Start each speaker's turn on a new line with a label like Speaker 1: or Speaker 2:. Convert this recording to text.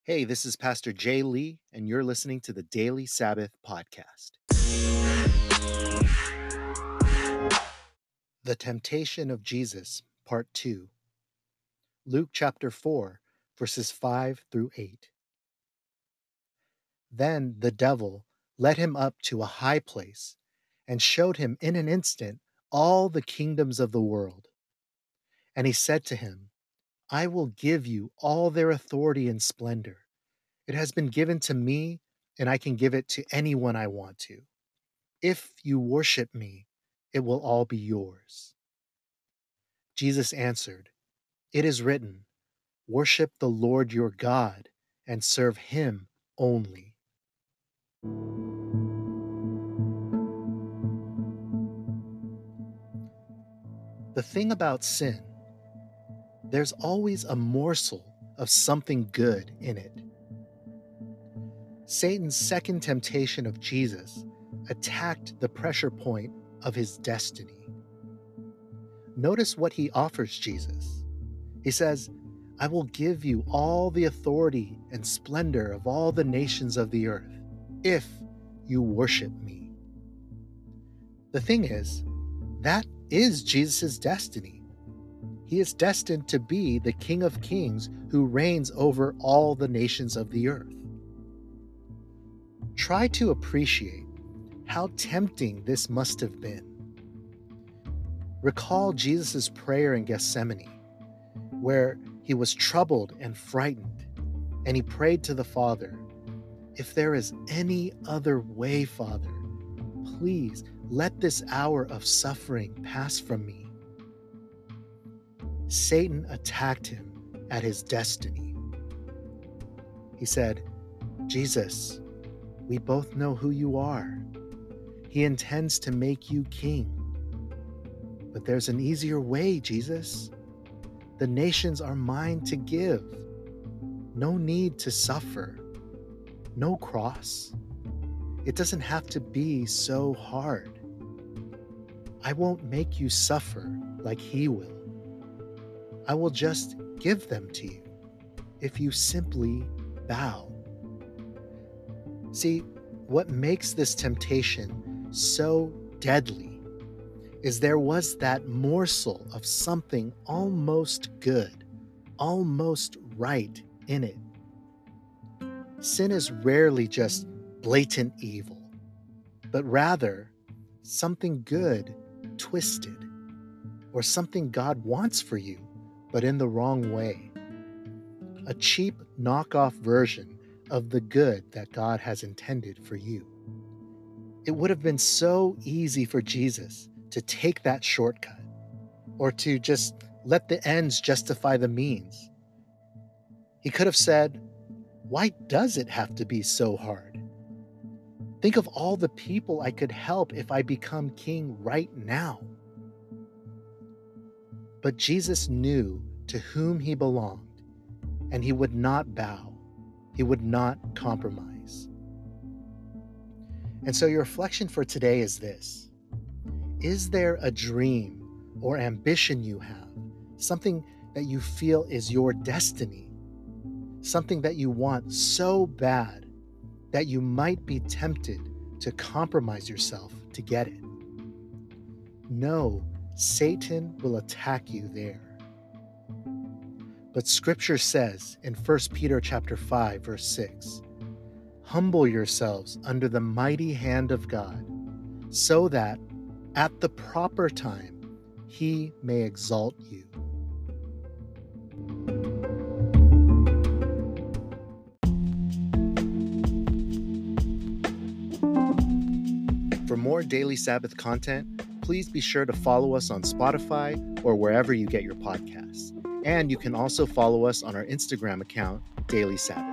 Speaker 1: Hey, this is Pastor Jay Lee, and you're listening to the Daily Sabbath Podcast. The Temptation of Jesus, Part 2. Luke chapter 4, verses 5 through 8. Then the devil led him up to a high place and showed him in an instant all the kingdoms of the world. And he said to him, I will give you all their authority and splendor. It has been given to me, and I can give it to anyone I want to. If you worship me, it will all be yours. Jesus answered, It is written, Worship the Lord your God and serve him only. The thing about sin, there's always a morsel of something good in it. Satan's second temptation of Jesus attacked the pressure point of his destiny. Notice what he offers Jesus. He says, I will give you all the authority and splendor of all the nations of the earth, if you worship me. The thing is, that is Jesus' destiny. He is destined to be the King of Kings who reigns over all the nations of the earth. Try to appreciate how tempting this must have been. Recall Jesus' prayer in Gethsemane, where he was troubled and frightened, and he prayed to the Father, If there is any other way, Father, please let this hour of suffering pass from me. Satan attacked him at his destiny. He said, Jesus, we both know who you are. He intends to make you king. But there's an easier way, Jesus. The nations are mine to give. No need to suffer. No cross. It doesn't have to be so hard. I won't make you suffer like he will. I will just give them to you if you simply bow. See, what makes this temptation so deadly is there was that morsel of something almost good, almost right in it. Sin is rarely just blatant evil, but rather something good twisted, or something God wants for you, but in the wrong way. A cheap knockoff version of the good that God has intended for you. It would have been so easy for Jesus to take that shortcut, or to just let the ends justify the means. He could have said, why does it have to be so hard? Think of all the people I could help if I become king right now. But Jesus knew to whom he belonged, and he would not bow. He would not compromise. And so your reflection for today is this. Is there a dream or ambition you have, something that you feel is your destiny, something that you want so bad that you might be tempted to compromise yourself to get it? No, Satan will attack you there. But Scripture says in 1 Peter chapter 5, verse 6, humble yourselves under the mighty hand of God, so that at the proper time he may exalt you. For more Daily Sabbath content, please be sure to follow us on Spotify or wherever you get your podcasts. And you can also follow us on our Instagram account, Daily Sabbath.